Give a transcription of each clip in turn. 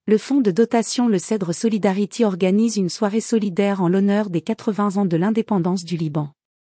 Le fonds de dotation Le Cèdre Solidarity organise une soirée solidaire en l'honneur des 80 ans de l'indépendance du Liban.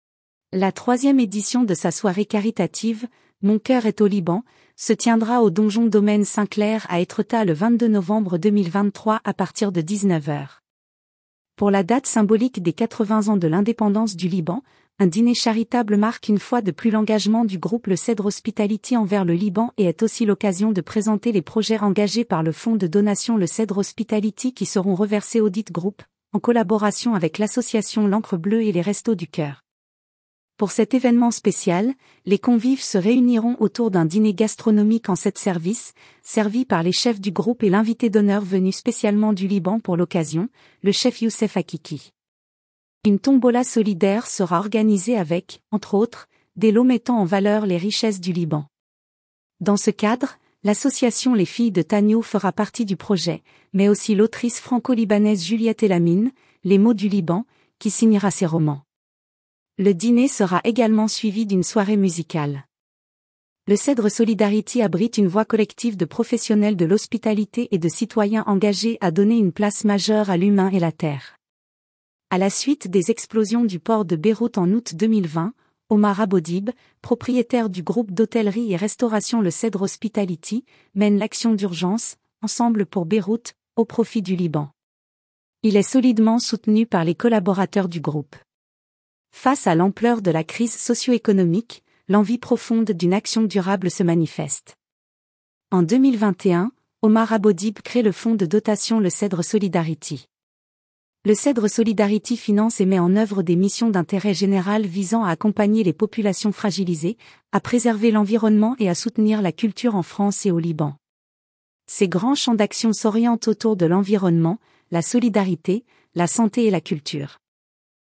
La 3e édition de sa soirée caritative, Mon cœur est au Liban, se tiendra au Donjon Domaine Saint-Clair à Étretat le 22 novembre 2023 à partir de 19h. Pour la date symbolique des 80 ans de l'indépendance du Liban, un dîner charitable marque une fois de plus l'engagement du groupe Le Cèdre Hospitality envers le Liban et est aussi l'occasion de présenter les projets engagés par le fonds de donation Le Cèdre Hospitality qui seront reversés au dit groupe, en collaboration avec l'association L'Encre Bleue et les Restos du Cœur. Pour cet événement spécial, les convives se réuniront autour d'un dîner gastronomique en 7 services, servi par les chefs du groupe et l'invité d'honneur venu spécialement du Liban pour l'occasion, le chef Youssef Hakiki. Une tombola solidaire sera organisée avec, entre autres, des lots mettant en valeur les richesses du Liban. Dans ce cadre, l'association Les Filles de Tagno fera partie du projet, mais aussi l'autrice franco-libanaise Juliette Elamine, Les mots du Liban, qui signera ses romans. Le dîner sera également suivi d'une soirée musicale. Le Cèdre Solidarity abrite une voix collective de professionnels de l'hospitalité et de citoyens engagés à donner une place majeure à l'humain et la terre. À la suite des explosions du port de Beyrouth en août 2020, Omar Abodib, propriétaire du groupe d'hôtellerie et restauration Le Cèdre Hospitality, mène l'action d'urgence, Ensemble pour Beyrouth, au profit du Liban. Il est solidement soutenu par les collaborateurs du groupe. Face à l'ampleur de la crise socio-économique, l'envie profonde d'une action durable se manifeste. En 2021, Omar Abodib crée le fonds de dotation Le Cèdre Solidarity. Le Cèdre Solidarity finance et met en œuvre des missions d'intérêt général visant à accompagner les populations fragilisées, à préserver l'environnement et à soutenir la culture en France et au Liban. Ces grands champs d'action s'orientent autour de l'environnement, la solidarité, la santé et la culture.